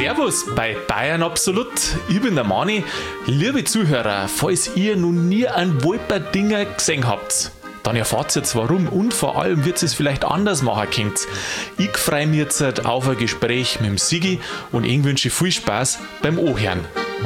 Servus bei Bayern Absolut. Ich bin der Mani. Liebe Zuhörer, falls ihr noch nie einen Wolperdinger gesehen habt, dann erfahrt ihr jetzt warum und vor allem wird es vielleicht anders machen könnt. Ich freue mich jetzt auf ein Gespräch mit dem Sigi und ich wünsche viel Spaß beim Anhören.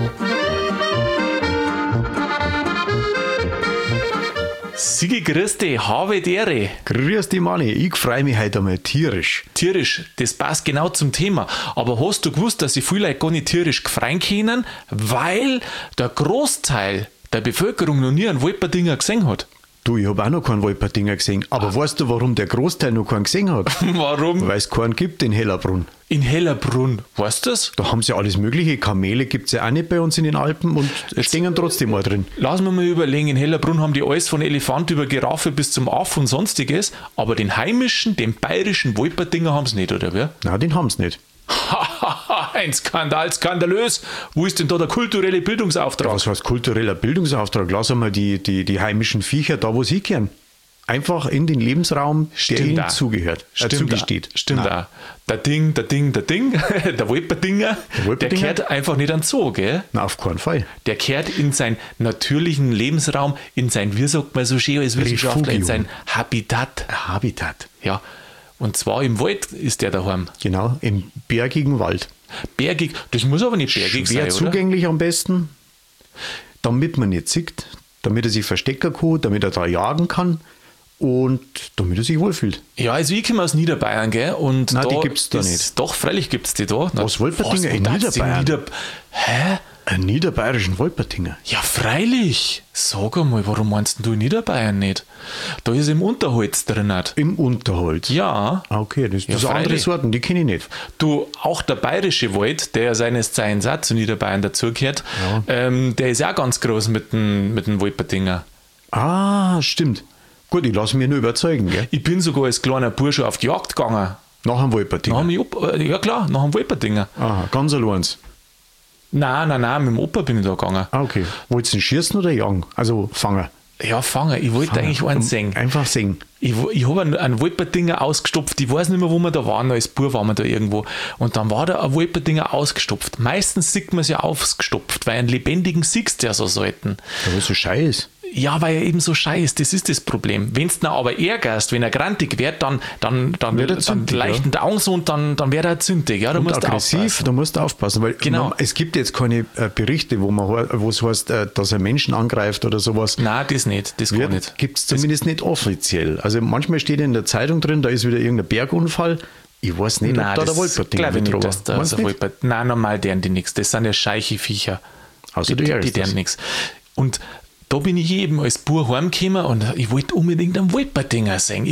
Sigi, grüß dich, habe die Ehre. Grüß dich, Manni. Ich freue mich heute einmal tierisch. Tierisch, das passt genau zum Thema. Aber hast du gewusst, dass sich viele Leute gar nicht tierisch gefreien können, weil der Großteil der Bevölkerung noch nie einen Wolperdinger gesehen hat? Du, ich habe auch noch keinen Wolperdinger gesehen. Aber weißt du, warum der Großteil noch keinen gesehen hat? Warum? Weil es keinen gibt in Hellerbrunn. In Hellerbrunn, weißt du das? Da haben sie alles Mögliche. Kamele gibt es ja auch nicht bei uns in den Alpen und stehen trotzdem mal drin. Lass mir mal überlegen, in Hellerbrunn haben die alles von Elefant über Giraffe bis zum Aff und sonstiges, aber den heimischen, den bayerischen Wolperdinger haben sie nicht, oder wie? Nein, den haben sie nicht. Ein Skandal, skandalös. Wo ist denn da der kulturelle Bildungsauftrag? Was heißt kultureller Bildungsauftrag? Lass einmal die heimischen Viecher da, wo sie kehren. Einfach in den Lebensraum, der ihnen zugehört. Zugesteht. Stimmt auch. Der der Wolperdinger, der kehrt einfach nicht an den Zoo, gell? Na, auf keinen Fall. Der kehrt in seinen natürlichen Lebensraum, in sein, wie sagt man so schön als Wissenschaftler, in sein Habitat. Habitat. Ja. Und zwar im Wald ist der daheim. Genau, im bergigen Wald. Bergig, das muss aber nicht bergig Schwer sein, zugänglich am besten, damit man nicht sieht, damit er sich verstecken kann, damit er da jagen kann und damit er sich wohlfühlt. Ja, also ich komme aus Niederbayern, gell? Und nein, da die gibt es da nicht. Doch, freilich gibt es die da. Was Wolperdinger in Niederbayern? Hä? Einen niederbayerischen Wolperdinger? Ja, freilich. Sag einmal, warum meinst du in Niederbayern nicht? Da ist im Unterholz drin. Im Unterholz? Ja. Ah, okay, das Ja, sind andere freilich. Sorten, die kenne ich nicht. Du, auch der bayerische Wald, der ja seines Zeichens auch zu Niederbayern dazugehört, der ist auch ganz groß mit dem Wolperdinger. Ah, stimmt. Gut, ich lasse mich nur überzeugen, gell? Ich bin sogar als kleiner Bursche auf die Jagd gegangen. Nach einem Wolperdinger? Ja klar, nach einem Wolperdinger. Aha, ganz allein. Nein, mit dem Opa bin ich da gegangen. Ah, okay. Wolltest du ihn schießen oder jagen? Also fangen? Ja, fangen. Ich wollte eigentlich einen singen. Einfach singen. Ich habe einen Wolperdinger ausgestopft. Ich weiß nicht mehr, wo wir da waren. Als Bub waren wir da irgendwo. Und dann war da ein Wolperdinger ausgestopft. Meistens sieht man es ja ausgestopft, weil einen lebendigen siehst du ja so selten. Ja, was so scheiß. Ja, weil er eben so scheiß, das ist das Problem. Wenn du ihn aber ärgerst, wenn er grantig wird, dann wird er zündig, leichten ja. Angst und dann wird er zündig. Ja, da und musst aggressiv, du aufpassen. da musst du aufpassen, weil genau. Es gibt jetzt keine Berichte, wo es heißt, dass er Menschen angreift oder sowas. Nein, das nicht, das gar nicht. Gibt es zumindest nicht offiziell. Also manchmal steht in der Zeitung drin, da ist wieder irgendein Bergunfall. Ich weiß nicht, Nein, ob da der Wolperdinger mit drüber war. Nein, normal deren die nichts. Das sind ja scheiche Viecher. Also die deren nichts. Und da bin ich eben als Bub heimgekommen und ich wollte unbedingt einen Wolperdinger singen.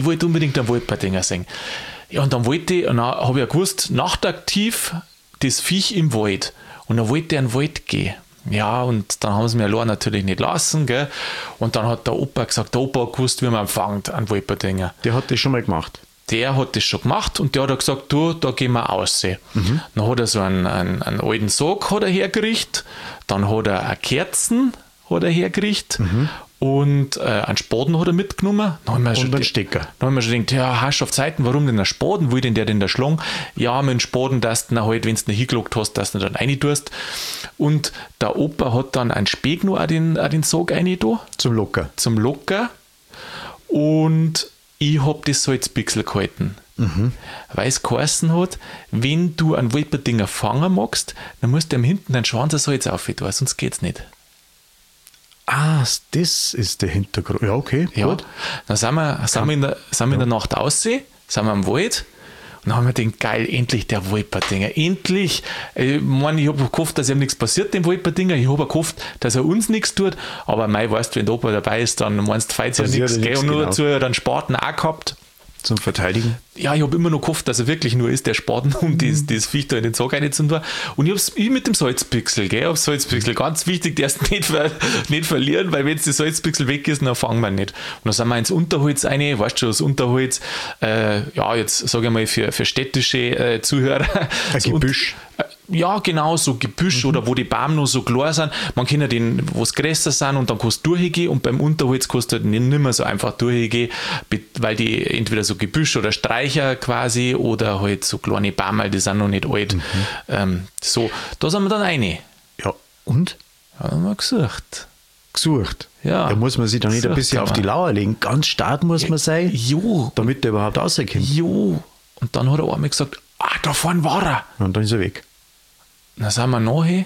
Ja, und dann habe ich ja gewusst, nachtaktiv das Viech im Wald. Und dann wollte er in den Wald gehen. Ja, und dann haben sie mir allein natürlich nicht lassen, gell. Und dann hat der Opa gesagt, der Opa hat gewusst, wie man empfängt, einen Wolperdinger. Der hat das schon mal gemacht. Der hat das schon gemacht und der hat gesagt, du, da gehen wir raus. Dann hat er so einen alten Sarg hat er hergerichtet, dann hat er eine Kerzen hat er hergerichtet und einen Spaten hat er mitgenommen. Und einen Stecker. Dann haben wir schon gedacht, ja, hast du auf Zeiten, warum denn der Spaten? Will denn der da schlagen? Ja, mit dem Spaten, dass du ihn halt, wenn du ihn hingelockt hast, dass du ihn dann rein tust. Und der Opa hat dann einen Speck noch an den Sarg rein da. Zum Locker. Und ich habe das Salzpixel gehalten. Weil es geheißen hat, wenn du einen Wolperdinger fangen magst, dann musst du ihm hinten den Schwanz Salz aufhören, sonst geht's nicht. Ah, das ist der Hintergrund. Ja, okay, ja. Gut. Dann sind wir in der Nacht aussehen, sind wir am Wald und dann haben wir gedacht, geil, endlich der Wolperdinger, endlich. Ich habe gehofft, dass ihm nichts passiert, dem Wolperdinger. Ich habe gehofft, dass er uns nichts tut, aber weißt du, wenn der Opa dabei ist, dann meinst du, falls ja nichts, gell, und nur dazu dann Spaten auch gehabt. Zum Verteidigen? Ja, ich habe immer noch gehofft, dass er wirklich nur ist, der Spaten, um das Viech da in den Sarg reinzutun. Und ich mit dem Salzpixel, gell, auf Salzpixel, ganz wichtig, der ist nicht verlieren, weil wenn das Salzpixel weg ist, dann fangen wir nicht. Und dann sind wir ins Unterholz rein, weißt du schon, das Unterholz, ja, jetzt sage ich mal für städtische Zuhörer. Ein Gebüsch. Ja, genau, so Gebüsch oder wo die Bäume noch so klar sind. Man kann ja den, wo es größer sind und dann kannst du durchgehen und beim Unterholz kannst du halt nicht mehr so einfach durchgehen, weil die entweder so Gebüsch oder Streicher quasi oder halt so kleine Bäume, die sind noch nicht alt. So, da sind wir dann rein. Ja, und? Ja, haben wir gesucht. Gesucht. Ja. Da muss man sich dann nicht ein Gesucht bisschen haben auf die wir. Lauer legen. Ganz stark muss man sein, Jo, damit der überhaupt rauskommt. jo. Und dann hat er einmal gesagt, da vorne war er. Und dann ist er weg. Dann sind wir nachher,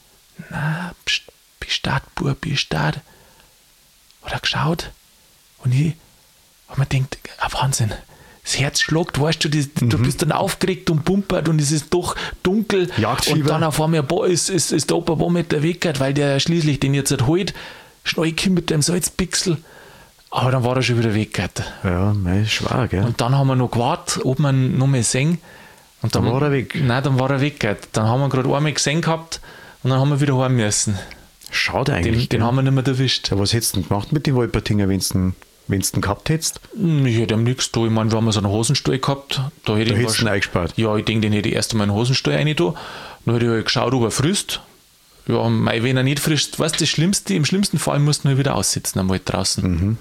Bestatt, Bub, Bestatt. Hat er geschaut und ich habe mir gedacht, Wahnsinn, das Herz schlagt, weißt du, du bist dann aufgeregt und pumpert und es ist doch dunkel. Jagdfieber. Und dann auf einmal ist der Opa ein paar Meter weg, weil der schließlich den jetzt halt holt, schnell mit dem Salzpixel. Aber dann war er schon wieder weg. Ja, mei, schwer, gell? Und dann haben wir noch gewartet, ob wir ihn noch mal sehen. Und Dann war er weg. Nein, dann war er weg. Dann haben wir gerade einmal gesehen gehabt und dann haben wir wieder heim müssen. Schade eigentlich. Den gell? haben wir nicht mehr erwischt. Ja, was hättest du denn gemacht mit den Wolpertinger, wenn du ihn gehabt hättest? Ich hätte ihm nichts da. Ich meine, wir haben so einen Hosenstall gehabt. Da hätte Da ich hättest du ihn eingespart. Ja, ich denke, den hätte ich erst einmal in den Hosenstall rein da. Dann hätte ich halt geschaut, ob er frisst. Ja, mei, wenn er nicht frisst, weißt du, im schlimmsten Fall musst du ihn wieder aussitzen, einmal draußen.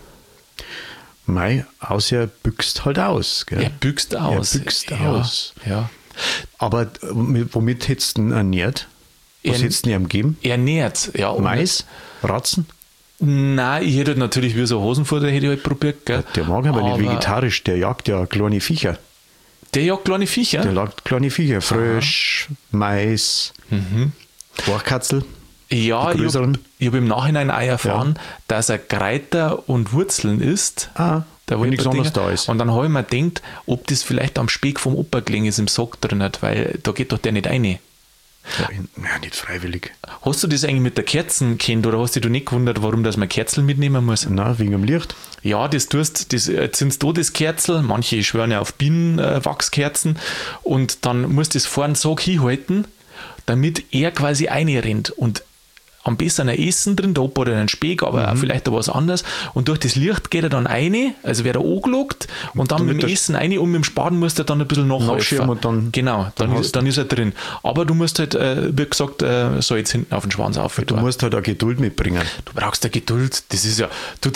Mei, außer er büchst halt aus, gell? Er büchst aus. Er büchst aus. Ja. Aber womit hättest du ihn ernährt? Was hättest du ihm gegeben? Er nährt. Ja, und Mais? Ratzen? Nein, ich hätte halt natürlich wie so Hosenfutter hätte ich halt probiert. Gell? Der mag aber nicht vegetarisch, der jagt ja kleine Viecher. Der jagt kleine Viecher? Der jagt kleine Viecher. Frösch, Mais, Borchkatzel. Ja, die ich größeren. habe im Nachhinein auch erfahren, dass er Kräuter und Wurzeln isst. Wenn nichts anderes da ist. Und dann habe ich mir gedacht, ob das vielleicht am Speck vom Opa gelegen ist im Sack drin hat, weil da geht doch der nicht rein. Ja, nicht freiwillig. Hast du das eigentlich mit der Kerzen kennt oder hast du dich nicht gewundert, warum dass man Kerzen mitnehmen muss? Na, wegen dem Licht. Ja, das tust, das zündest du das Kerzel, manche schwören ja auf Bienenwachskerzen und dann musst du das vorne so hinhalten, damit er quasi reinrennt und am besten ein Essen drin, der Opa hat einen Speck, aber auch vielleicht auch was anderes. Und durch das Licht geht er dann rein, also wird er angelockt und dann mit dem Essen rein und mit dem Spaten musst du dann ein bisschen nachhelfen. Und dann, genau, dann ist er drin. Aber du musst halt, wie gesagt, so jetzt hinten auf den Schwanz auf. Du musst halt auch Geduld mitbringen. Du brauchst ja Geduld. Das ist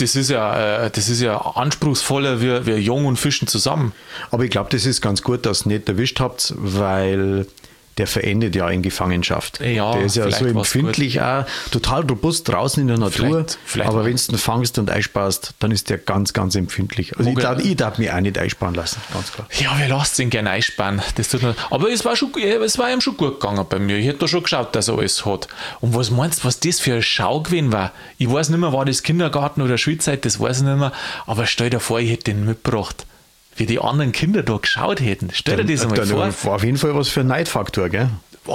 ja anspruchsvoller wie Jung und Fischen zusammen. Aber ich glaube, das ist ganz gut, dass ihr nicht erwischt habt, weil der verendet ja in Gefangenschaft. Ja, der ist ja vielleicht so war's empfindlich auch, total robust draußen in der Natur. Vielleicht aber wenn du ihn fangst und einsparst, dann ist der ganz, ganz empfindlich. Also ich darf mich auch nicht einsparen lassen, ganz klar. Ja, wir lassen ihn gerne einsparen. Das tut aber es war ihm schon gut gegangen bei mir. Ich hätte da schon geschaut, dass er alles hat. Und was meinst du, was das für ein Schau gewesen war? Ich weiß nicht mehr, war das Kindergarten oder Schulzeit, das weiß ich nicht mehr. Aber stell dir vor, ich hätte den mitgebracht. Wie die anderen Kinder da geschaut hätten. Stell dir das einmal vor. War auf jeden Fall was für ein Neidfaktor, gell?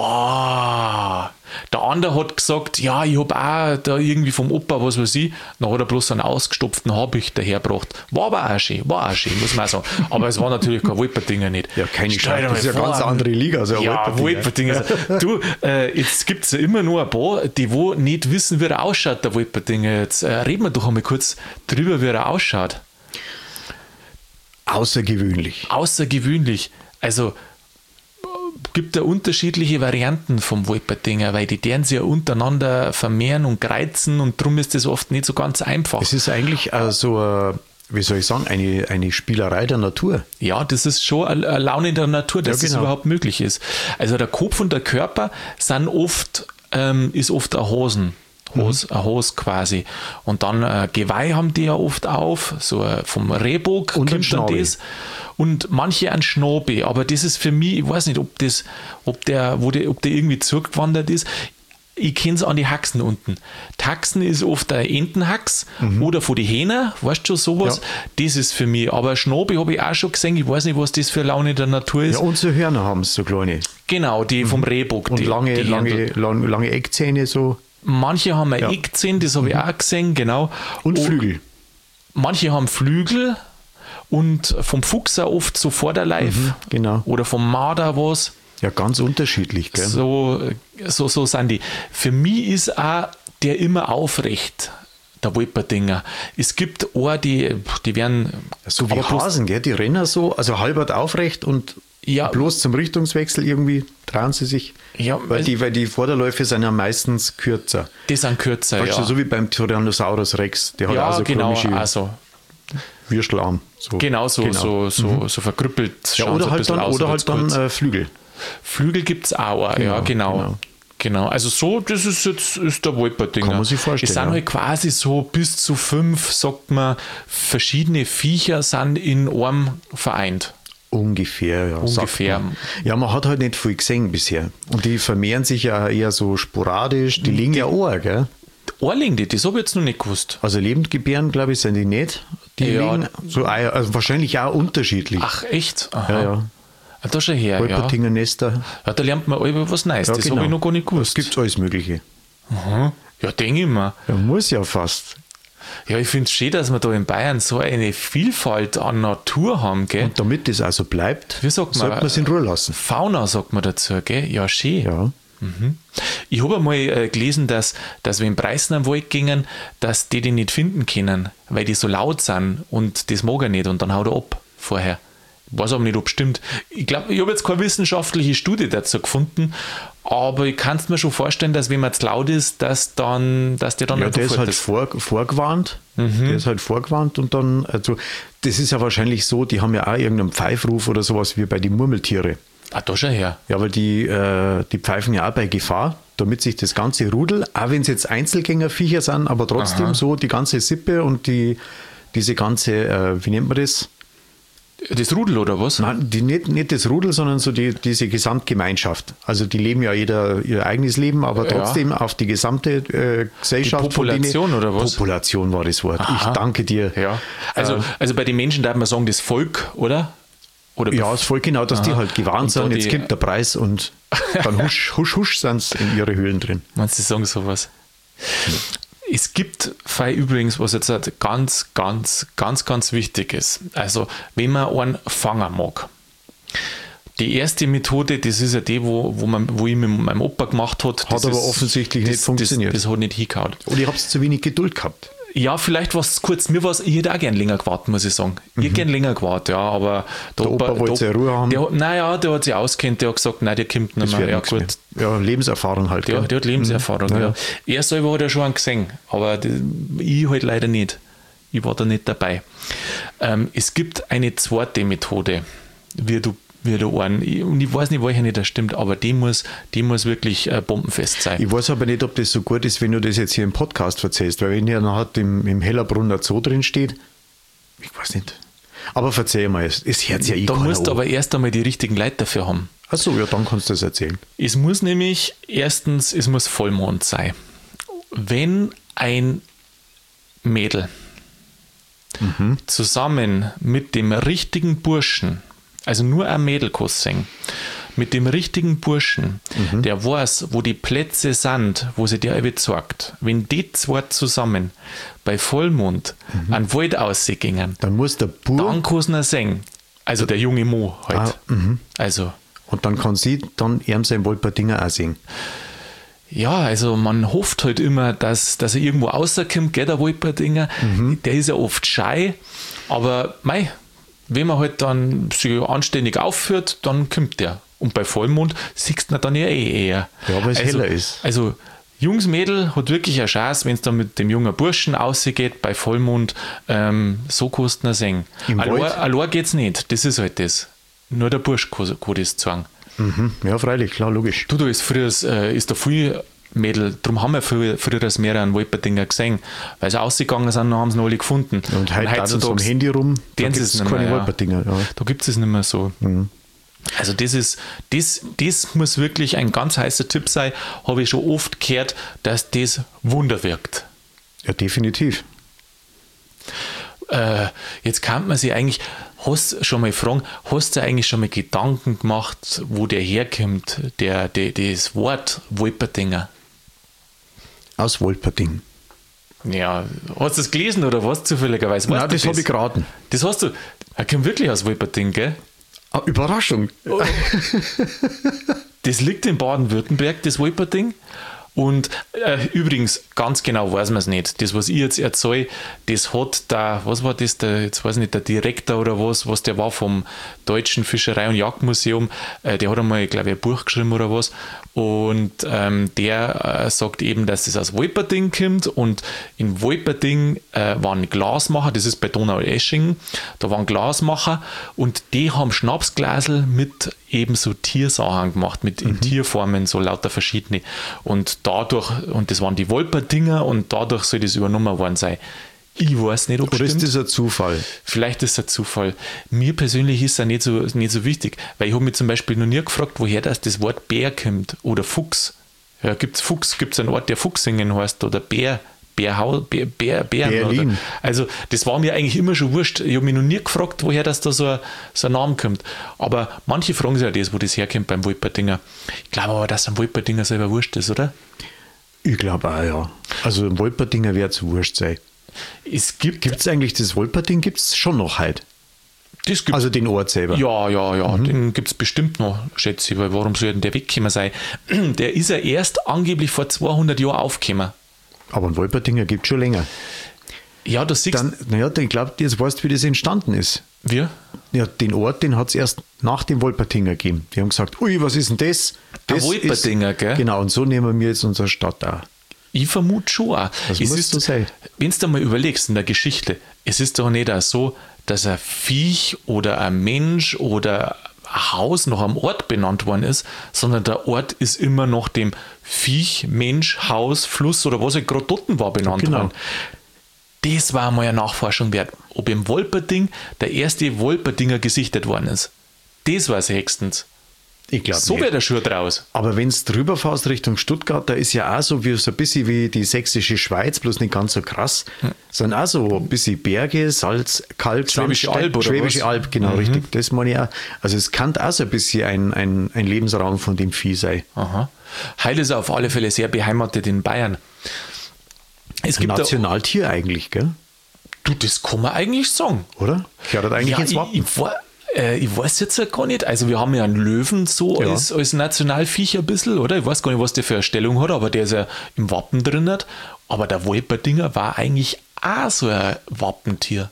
Boah. Der andere hat gesagt, ja, ich habe auch da irgendwie vom Opa, was weiß ich, dann hat er bloß einen ausgestopften Habicht dahergebracht. War aber auch schön, muss man auch sagen. Aber es war natürlich kein Wolperdinger nicht. Ja, keine Chance, das ist ja eine ganz andere Liga. Also ja, Wolperdinger. Du, jetzt gibt es ja immer nur ein paar, die wo nicht wissen, wie er ausschaut, der Wolperdinger. Jetzt reden wir doch einmal kurz drüber, wie er ausschaut. Außergewöhnlich. Außergewöhnlich. Also gibt ja unterschiedliche Varianten vom Wolperdinger, weil die deren sich ja untereinander vermehren und kreuzen und darum ist das oft nicht so ganz einfach. Es ist eigentlich so wie soll ich sagen, eine Spielerei der Natur. Ja, das ist schon eine Laune der Natur, dass ja, genau. das überhaupt möglich ist. Also der Kopf und der Körper sind ist oft ein Hosen. Ein Hose quasi. Und dann Geweih haben die ja oft auf, so vom Rehbock und kommt dann das. Und manche ein Schnabel, aber das ist für mich, ich weiß nicht, ob der irgendwie zurückgewandert ist. Ich kenne es an die Haxen unten. Die Haxen ist oft ein Entenhax oder von die Hähner, weißt du, sowas. Ja. Das ist für mich. Aber Schnabel habe ich auch schon gesehen. Ich weiß nicht, was das für Laune der Natur ist. Ja, und so Hörner haben es, so kleine. Genau, die vom Rehbock. Und lange Eckzähne so. Manche haben eine Eckzähne, das habe ich auch gesehen, genau. Und Flügel. Manche haben Flügel und vom Fuchs auch oft so Vorderleif. Genau. Oder vom Marder was. Ja, ganz unterschiedlich, gell? So sind die. Für mich ist auch der immer aufrecht, der Wolperdinger. Es gibt auch die werden... So wie Hasen, gell? Die rennen so, also halbert aufrecht und Ja. Bloß zum Richtungswechsel irgendwie trauen sie sich. Ja, weil die Vorderläufe sind ja meistens kürzer. Die sind kürzer, Weißt du, ja. so wie beim Tyrannosaurus Rex. Der hat Ja, auch so genau, komische also Würstelarm. So. genau so verkrüppelt. Ja, schauen sie oder ein halt bisschen dann, aus, oder aber halt zu kurz. dann Flügel. Flügel gibt es auch, ja, genau. Also so, das ist der Wolperdinger. Kann man sich vorstellen, Es sind ja. halt quasi so bis zu 5, sagt man, verschiedene Viecher sind in einem vereint. Ungefähr, ja. Ungefähr. sagt man. Ja, man hat halt nicht viel gesehen bisher. Und die vermehren sich ja eher so sporadisch. Die liegen ja auch, gell? Ohrlinge, das habe ich jetzt noch nicht gewusst. Also lebend gebären, glaube ich, sind die nicht. Die Ja. liegen so Eier, also wahrscheinlich auch unterschiedlich. Ach, echt? Aha. ja, ja. Ah, da schon her, ja. Wolpertinger Nester. Ja, da lernt man alle was Neues. Ja, Das genau. habe ich noch gar nicht gewusst. Es gibt alles Mögliche. Aha. Ja, denke ich mir. Ja, muss ja fast. Ja, ich finde es schön, dass wir da in Bayern so eine Vielfalt an Natur haben, gell? Und damit das also bleibt, Wie sagt man? sollte man es in Ruhe lassen. Fauna sagt man dazu, gell? Ja, schön. Ja. Ich habe einmal gelesen, dass wir in Preußen am Wald gingen, dass die nicht finden können, weil die so laut sind und das mag er nicht und dann haut er ab vorher. Ich weiß aber nicht, ob es stimmt. Ich glaube, ich habe jetzt keine wissenschaftliche Studie dazu gefunden, aber ich kann es mir schon vorstellen, dass wenn man zu laut ist, dass der dann Ja, einfach der ist fort halt vorgewarnt. Der ist halt vorgewarnt und dann, also das ist ja wahrscheinlich so, die haben ja auch irgendeinen Pfeifruf oder sowas wie bei den Murmeltiere. Ah, da schon her. Ja, weil die pfeifen ja auch bei Gefahr, damit sich das ganze Rudel, auch wenn es jetzt Einzelgängerviecher sind, aber trotzdem so die ganze Sippe und diese ganze, wie nennt man das? Das Rudel oder was? Nein, nicht das Rudel, sondern so diese Gesamtgemeinschaft. Also die leben ja jeder ihr eigenes Leben, aber trotzdem auf die gesamte Gesellschaft. Die Population von oder was? Population war das Wort. Aha. Ich danke dir. Ja. Also bei den Menschen darf man sagen, das Volk, oder? Oder Ja, das voll genau, dass die halt gewarnt Und sind, da jetzt kommt der Preis und dann husch sind sie in ihre Höhlen drin. Meinst du, sagen sowas? Es gibt übrigens, was jetzt halt ganz wichtig ist. Also, wenn man einen fangen mag. Die erste Methode, das ist ja die, wo ich mit meinem Opa gemacht habe. Hat aber offensichtlich nicht funktioniert. Das hat nicht hingehauen. Oder ihr habt zu wenig Geduld gehabt. Ja, vielleicht war es kurz. Ich hätte auch gern länger gewartet, muss ich sagen. Ich hätte gern länger gewartet, ja, aber Der Opa wollte seine Ruhe haben. Der hat sich auskennt, der hat gesagt, nein, der kommt nicht Das mehr. wird Ja, nichts gut. mehr. Ja, Lebenserfahrung halt. Der gell? hat Lebenserfahrung, Ja, ja. ja. Er selber hat ja schon einen gesehen, aber ich halt leider nicht. Ich war da nicht dabei. Es gibt eine zweite Methode, wie du einen, und ich weiß nicht, welche nicht das stimmt, aber die muss wirklich bombenfest sein. Ich weiß aber nicht, ob das so gut ist, wenn du das jetzt hier im Podcast erzählst, weil wenn ja nachher im Hellerbrunner Zoo drin steht, ich weiß nicht. Aber verzeih mal, es hört ja Da musst du aber erst einmal die richtigen Leute dafür haben. Achso, ja, dann kannst du das erzählen. Es muss nämlich erstens, es muss Vollmond sein. Wenn ein Mädel zusammen mit dem richtigen Burschen, also nur ein Mädelkuss singen, mit dem richtigen Burschen, der weiß, wo die Plätze sind, wo sie dir zeigt, wenn die zwei zusammen bei Vollmond an den Wald rausgingen, Dann muss der Bur dann kann sie ihn singen. Also der junge Mo halt. Also und dann kann sie dann ihm sein Wolperdinger auch singen. ja, also man hofft halt immer, dass er irgendwo rauskommt, gell, der Wolperdinger. Der ist ja oft schei, aber mei, wenn man halt dann sich anständig aufführt, dann kommt der. Und bei Vollmond siehst du ihn dann ja eher. Ja, weil es heller ist. Also junges Mädel hat wirklich eine Chance, wenn es dann mit dem jungen Burschen ausgeht, bei Vollmond, so kannst du ihn singen. Im Wald? Allein geht es nicht, das ist halt das. Nur der Bursch kann das sagen. Ja, freilich, klar, logisch. Da ist da viel Mädel, darum haben wir früher das mehr an Wolperdinger gesehen, weil sie ausgegangen sind, dann haben sie noch alle gefunden. Und heute da so am Handy rum, da denen gibt ist es es nicht keine mehr, ja. Wolperdinger. Ja. Da gibt es nicht mehr so. Also das muss wirklich ein ganz heißer Tipp sein, habe ich schon oft gehört, dass das Wunder wirkt. Ja, definitiv. Jetzt kann man sich eigentlich, hast du eigentlich schon mal Gedanken gemacht, wo der herkommt, das Wort Wolperdinger? Aus Wolperding. Ja, hast du das gelesen oder was zufälligerweise? Weißt Nein, du das habe ich geraten. Das hast du, er kommt wirklich aus Wolperding, gell? Ah, Überraschung. Das liegt in Baden-Württemberg, das Wolperding. Und übrigens, ganz genau weiß man es nicht. Das, was ich jetzt erzähle, das hat was war das, jetzt weiß ich nicht, der Direktor oder was der war vom Deutschen Fischerei- und Jagdmuseum, der hat einmal, glaube ich, ein Buch geschrieben oder was. Und der sagt eben, dass das aus Wolperding kommt und in Wolperding waren Glasmacher, das ist bei Donaueschingen, da waren Glasmacher und die haben Schnapsglasel mit eben so Tiersachen gemacht, mit in Tierformen, so lauter verschiedene. Und dadurch, und das waren die Wolperdinger und dadurch soll das übernommen worden sein. Ich weiß nicht, ob Oder stimmt. ist das ein Zufall? Vielleicht ist es ein Zufall. Mir persönlich ist es nicht so wichtig, weil ich habe mich zum Beispiel noch nie gefragt, woher das Wort Bär kommt oder Fuchs. Ja, gibt es einen Ort, der Fuchsingen heißt oder Bären. Berlin. Oder, also das war mir eigentlich immer schon wurscht. Ich habe mich noch nie gefragt, woher da so ein Name kommt. Aber manche fragen sich ja das, wo das herkommt beim Wolperdinger. Ich glaube aber, dass ein Wolperdinger selber wurscht ist, oder? Ich glaube auch, ja. Also ein Wolperdinger wird es wurscht sein. Gibt es eigentlich das Wolperding? Gibt es schon noch heute? Das gibt's. Also den Ort selber? Ja. Den gibt es bestimmt noch, schätze ich. Weil warum soll denn der weggekommen sein? Der ist ja erst angeblich vor 200 Jahren aufgekommen. Aber ein Wolperdinger gibt es schon länger. Ja, das siehst du. Ich glaube, jetzt weißt du, wie das entstanden ist. Wir? Ja, den Ort, den hat es erst nach dem Wolperdinger gegeben. Die haben gesagt, ui, was ist denn das? Ein Wolperdinger, gell? Genau, und so nehmen wir jetzt unsere Stadt auch. Ich vermute schon auch. Das muss so sein. Wenn du dir mal überlegst in der Geschichte, es ist doch nicht auch so, dass ein Viech oder ein Mensch oder ein Haus nach einem Ort benannt worden ist, sondern der Ort ist immer nach dem Viech, Mensch, Haus, Fluss oder was halt gerade dort war benannt worden. Das war mal eine Nachforschung wert, ob im Wolperding der erste Wolperdinger gesichtet worden ist. Das war es höchstens. Ich glaube so wäre der Schuh draus. Aber wenn es drüber fährst Richtung Stuttgart, da ist ja auch so ein bisschen wie die sächsische Schweiz, bloß nicht ganz so krass. Sind auch so ein bisschen Berge, Salz, Kalk, Schwäbische Sandstein, Alb oder Schwäbische was? Alb, genau, richtig. Das meine ich auch. Also es kann auch so ein bisschen ein Lebensraum von dem Vieh sein. Aha. Heil ist auf alle Fälle sehr beheimatet in Bayern. Es gibt Nationaltier eigentlich, gell? Du, das kann man eigentlich sagen. Oder? Gehört eigentlich ins Wappen. Ich weiß jetzt gar nicht, also wir haben ja einen Löwen so als Nationalviech ein bisschen, oder? Ich weiß gar nicht, was der für eine Stellung hat, aber der ist ja im Wappen drin. Aber der Wolperdinger war eigentlich auch so ein Wappentier.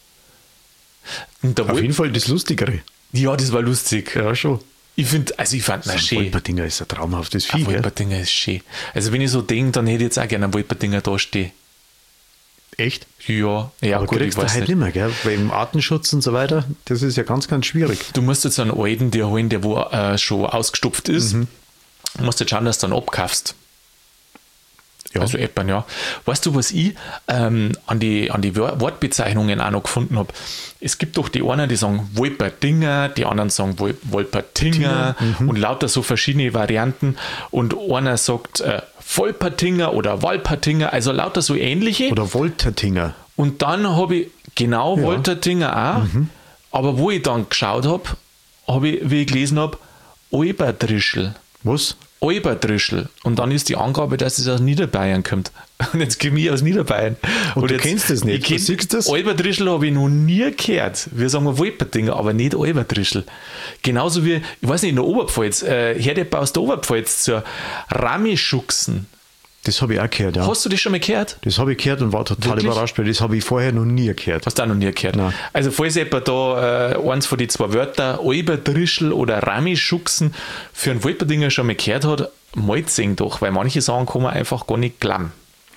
Und auf jeden Fall das Lustigere. Ja, das war lustig. Ja, schon. Ich fand ihn schön. Wolperdinger ist ein traumhaftes Vieh. Ein Wolperdinger ist schön. Also wenn ich so denke, dann hätte ich jetzt auch gerne einen Wolperdinger da stehen. Echt? Ja, aber gut, kriegst du halt nicht mehr, gell? Weil im Artenschutz und so weiter, das ist ja ganz, ganz schwierig. Du musst jetzt einen alten dir holen, der wo schon ausgestopft ist. Du musst jetzt schauen, dass du dann abkaufst. Ja. Also etwa, ja. Weißt du, was ich an die Wortbezeichnungen auch noch gefunden habe? Es gibt doch die einen, die sagen Wolperdinger, die anderen sagen Wolpertinger und lauter so verschiedene Varianten. Und einer sagt Volpertinger oder Walpertinger, also lauter so ähnliche. Oder Woltertinger. Und dann habe ich, Woltertinger auch, aber wo ich dann geschaut habe, wie ich gelesen habe, Alberdrischl. Was? Alberdrischl. Und dann ist die Angabe, dass es aus Niederbayern kommt. Und jetzt komme ich aus Niederbayern. Und du kennst das nicht? Du siehst das? Alberdrischl habe ich noch nie gehört. Wir sagen Wolperdinger, aber nicht Alberdrischl. Genauso wie, ich weiß nicht, in der Oberpfalz, hört aus der Oberpfalz zur Ramischuchsen. Das habe ich auch gehört, ja. Hast du das schon mal gehört? Das habe ich gehört und war total überrascht, weil das habe ich vorher noch nie gehört. Hast du auch noch nie gehört? Nein. Also falls jemand da eins von den zwei Wörtern Alberdrischl oder Ramischuchsen für einen Wolperdinger schon mal gehört hat, malt sehen doch, weil manche Sachen kann man einfach gar nicht glauben.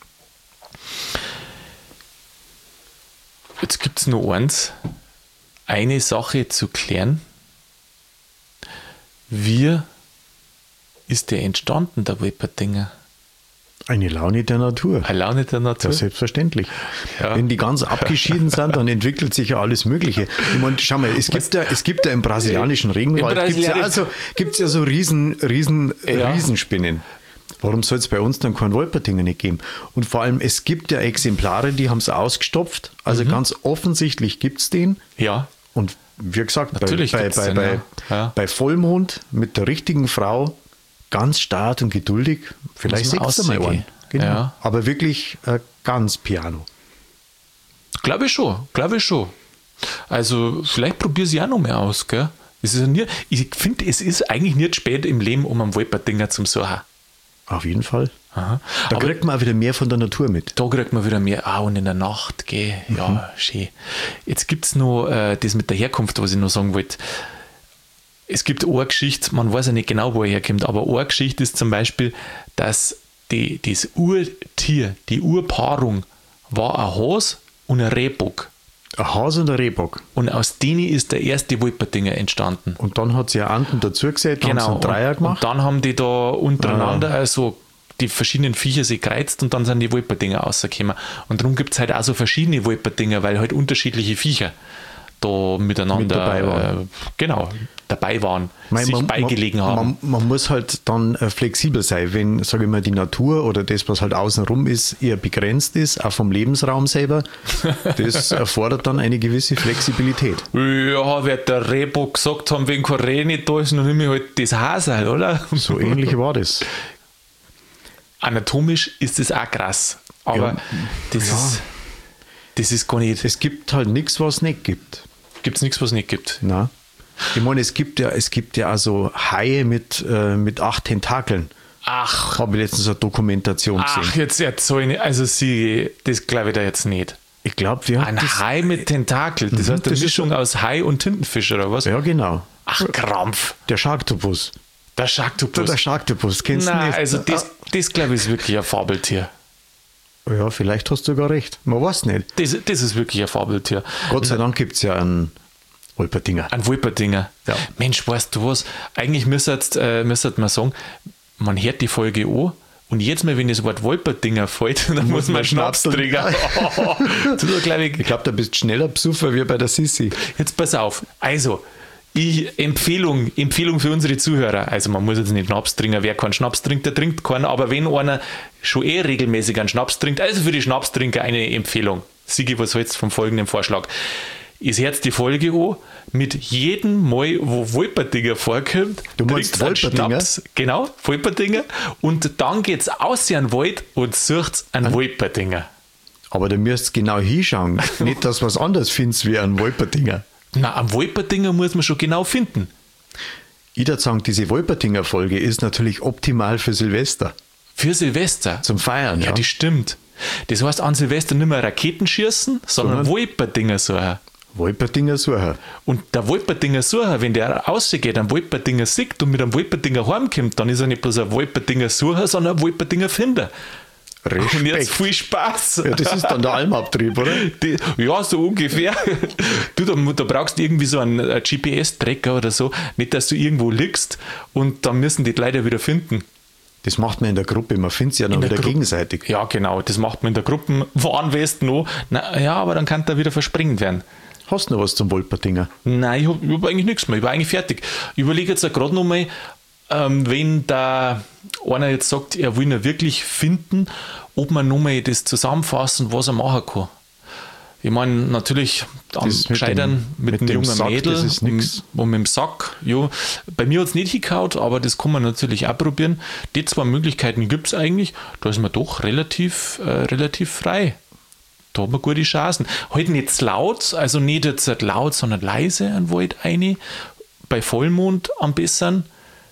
Jetzt gibt es noch eine Sache zu klären. Wie ist der entstanden, der Wolperdinger? Eine Laune der Natur. Eine Laune der Natur? Ja, selbstverständlich. Ja. Wenn die ganz abgeschieden sind, dann entwickelt sich ja alles Mögliche. Ich meine, schau mal, es gibt ja im brasilianischen Regenwald gibt's ja so Riesenspinnen. Warum soll es bei uns dann keinen Wolperdinger nicht geben? Und vor allem, es gibt ja Exemplare, die haben es ausgestopft. Also ganz offensichtlich gibt es den. Ja. Und wie gesagt, bei Vollmond mit der richtigen Frau, ganz stark und geduldig, vielleicht sechst du mal einen. Genau. Ja. Aber wirklich ganz piano. Glaube ich schon. Also vielleicht probier sie auch noch mehr aus. Gell? Ich finde, es ist eigentlich nicht spät im Leben, um einen Wolperdinger zum Suchen. Auf jeden Fall. Aha. Da kriegt man auch wieder mehr von der Natur mit. Da kriegt man wieder mehr, auch und in der Nacht, gell? Ja, schön. Jetzt gibt es noch das mit der Herkunft, was ich noch sagen wollte. Es gibt eine Geschichte, man weiß ja nicht genau, wo er herkommt, aber eine Geschichte ist zum Beispiel, dass das Urtier, die Urpaarung, war ein Has und ein Rehbock. Ein Has und ein Rehbock. Und aus denen ist der erste Wolperdinger entstanden. Und dann hat sie ja Anden dazu gesetzt, genau, haben sie einen Dreier gemacht. Und dann haben die da untereinander also die verschiedenen Viecher sich gereizt und dann sind die Wolperdinger rausgekommen. Und darum gibt es halt auch so verschiedene Wolperdinger, weil halt unterschiedliche Viecher da miteinander dabei waren. Dabei waren, sich beigelegen haben. Man muss halt dann flexibel sein, wenn, sage ich mal, die Natur oder das, was halt außenrum ist, eher begrenzt ist, auch vom Lebensraum selber. Das erfordert dann eine gewisse Flexibilität. Ja, wird der Rehbock gesagt haben, wenn kein Reh nicht da ist, dann nehme ich halt das Hasel, oder? So ähnlich war das. Anatomisch ist das auch krass, aber das ist gar nicht... Es gibt halt nichts, was es nicht gibt. Gibt es nichts, was es nicht gibt? Nein. Ich meine, es gibt ja also Haie mit 8 Tentakeln. Ach. Habe ich letztens eine Dokumentation gesehen. Ach, jetzt so eine, also das glaube ich da jetzt nicht. Ich glaube, wir haben ein Hai mit Tentakel, das heißt eine Mischung aus Hai und Tintenfisch, oder was? Ja, genau. Ach, Krampf. Der Sharktopus. Der Sharktopus, kennst du nicht? Also das glaube ich ist wirklich ein Fabeltier. Ja, vielleicht hast du sogar recht. Man weiß nicht. Das ist wirklich ein Fabeltier. Gott sei Dank gibt es ja einen Wolperdinger. Ein Wolperdinger. Ja. Mensch, weißt du was? Eigentlich müsste man sagen, man hört die Folge an und jetzt mal, wenn das Wort Wolperdinger fällt, dann muss man Schnaps trinken. Ich glaube, da bist du schneller Besucher wie bei der Sissi. Jetzt pass auf. Also, Empfehlung für unsere Zuhörer. Also man muss jetzt nicht Schnaps trinken. Wer keinen Schnaps trinkt, der trinkt keinen. Aber wenn einer schon regelmäßig einen Schnaps trinkt, also für die Schnapstrinker eine Empfehlung. Sigi, was hältst du vom folgenden Vorschlag? Ist jetzt die Folge an, mit jedem Mal, wo Wolperdinger vorkommt, du meinst Wolperdinger? Schnaps, genau, Wolperdinger, und dann geht es aus in den Wald und sucht einen Wolperdinger. Aber du müsst genau hinschauen, nicht, dass du was anderes findest wie einen Wolperdinger. Na, einen Wolperdinger muss man schon genau finden. Ich würde sagen, diese Wolperdinger-Folge ist natürlich optimal für Silvester. Für Silvester? Zum Feiern, ja. Das stimmt. Das heißt, an Silvester nicht mehr Raketen schießen, sondern Wolperdinger suchen. Wolperdinger suchen. Und der Wolperdinger Sucher, wenn der rausgeht, einen Wolperdinger sieht und mit einem Wolperdinger heimkommt, dann ist er nicht bloß ein Wolperdinger Sucher, sondern ein Wolperdinger Finder. Respekt. Und jetzt viel Spaß. Ja, das ist dann der Almabtrieb, oder? Ja, so ungefähr. Da brauchst du irgendwie so einen GPS-Tracker oder so, nicht, dass du irgendwo liegst und dann müssen die Leute wieder finden. Das macht man in der Gruppe, man findet es ja dann wieder gegenseitig. Ja, genau, das macht man in der Gruppe. Wann weißt du noch? Ja, aber dann kann der wieder versprengt werden. Hast du noch was zum Wolperdinger? Nein, ich hab eigentlich nichts mehr. Ich war eigentlich fertig. Ich überlege jetzt gerade noch mal, wenn da einer jetzt sagt, er will ihn wirklich finden, ob man noch mal das zusammenfassen, was er machen kann. Ich meine, natürlich am Gescheitern mit dem jungen Sack, Mädel und mit dem Sack. Ja, bei mir hat es nicht hingehauen, aber das kann man natürlich auch probieren. Die 2 Möglichkeiten gibt es eigentlich. Da ist man doch relativ frei. Da hat man gute Chancen. Halt nicht laut, also nicht jetzt laut, sondern leise an Wald rein. Bei Vollmond am besten.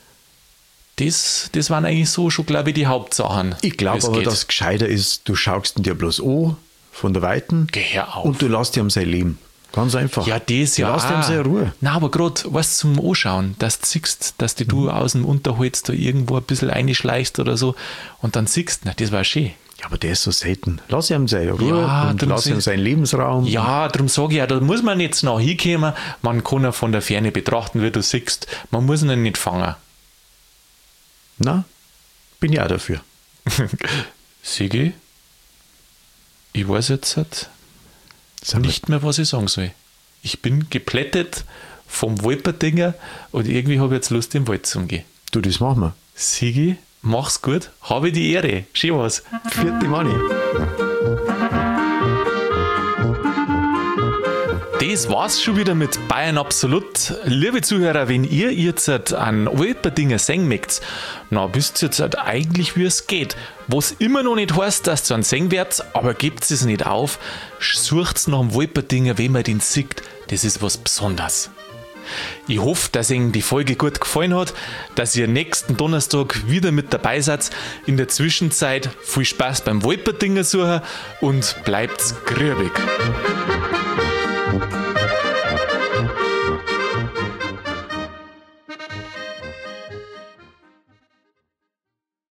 Das waren eigentlich so schon, glaube ich, die Hauptsachen. Ich glaube aber, dass es gescheiter ist, du schaust ihn dir bloß an, von der Weiten. Geh auf. Und du lässt ihm sein Leben. Ganz einfach. Ja, das ja. Du lässt ihm seine Ruhe. Nein, aber gerade, was zum Anschauen, dass du siehst, dass du aus dem Unterholz da irgendwo ein bisschen reinschleichst oder so und dann siehst du, das war schön. Ja, aber der ist so selten. Lass ihm seine Ruhe und lass ihm seinen Lebensraum. Ja, darum sage ich ja, da muss man jetzt noch hinkommen. Man kann ihn von der Ferne betrachten, wie du siehst. Man muss ihn nicht fangen. Na, bin ich auch dafür. Sigi, ich weiß jetzt nicht mehr, was ich sagen soll. Ich bin geplättet vom Wolperdinger und irgendwie habe ich jetzt Lust, im Wald zu gehen. Du, das machen wir. Sigi, mach's gut. Habe die Ehre. Schön was. Vierte Manni. Das war's schon wieder mit Bayern Absolut. Liebe Zuhörer, wenn ihr jetzt an Wolperdinger singen mögt, na, wisst ihr jetzt eigentlich, wie es geht. Was immer noch nicht heißt, dass ihr einen singen werdet, aber gebt es nicht auf. Sucht nach dem Wolperdinger, wenn man den sieht. Das ist was Besonderes. Ich hoffe, dass Ihnen die Folge gut gefallen hat, dass ihr nächsten Donnerstag wieder mit dabei seid. In der Zwischenzeit viel Spaß beim Wolpertinger suchen und bleibt grübig.